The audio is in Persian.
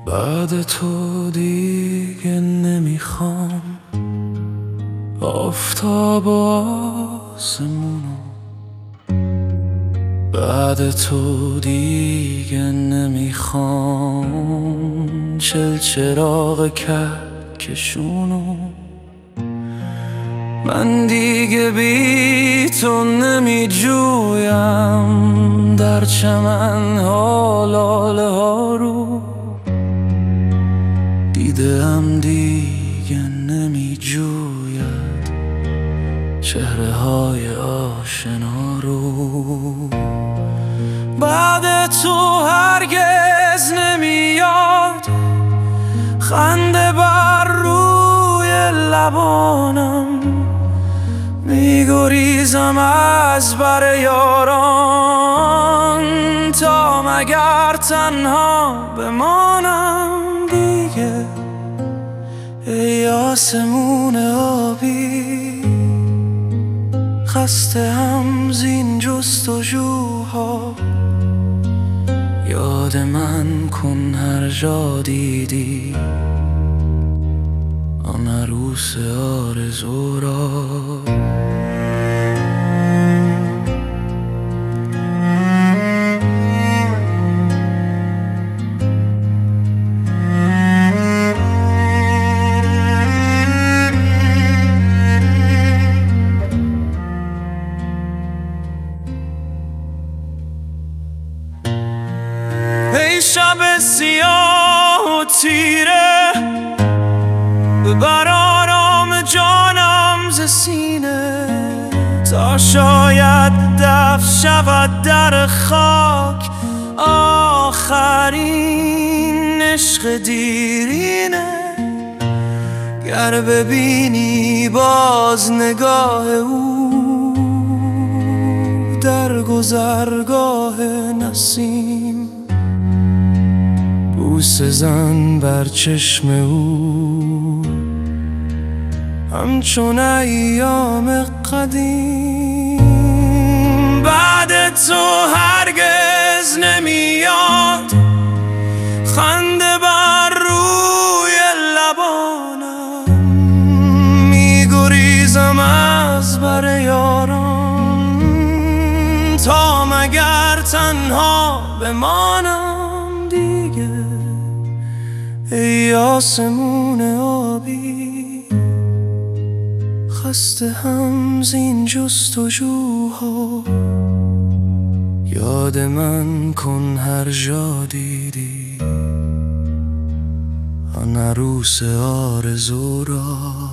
بعد تو دیگه نمیخوام آفتاب و آسمونو، بعد تو دیگه نمیخوام چراغ کهکشونو. من دیگه بی تو نمی جویم در چمن ها لاله ها رو، دیدم دیگه نمی جوید چهره های آشنا رو. بعد تو هرگز نمیاد خنده بر روی لبانم، میگریزم از بر یاران تا مگر تنها بمانم دیگه. ای آسمون آبی، خسته هم زین جستجوها، یاد من کن هر جا دیدی آن عروس آرزو را. ای شب سیاه و تیره، ببر آرام جانم ز سینه تا شاید دفن شود در خاک آخرین عشق دیرینه. گر ببینی باز نگاه او در گذرگاه نسیم، بوسه زن بر چشم او همچون ایام قدیم. بعد تو هرگز نمیاد خنده بر روی لبانم، میگریزم از بر یاران تا مگر تنها بمانم دیگه. ای آسمون آبی، خسته هم زین جستجوها، یاد من کن هر جا دیدی آن عروس آرزو را.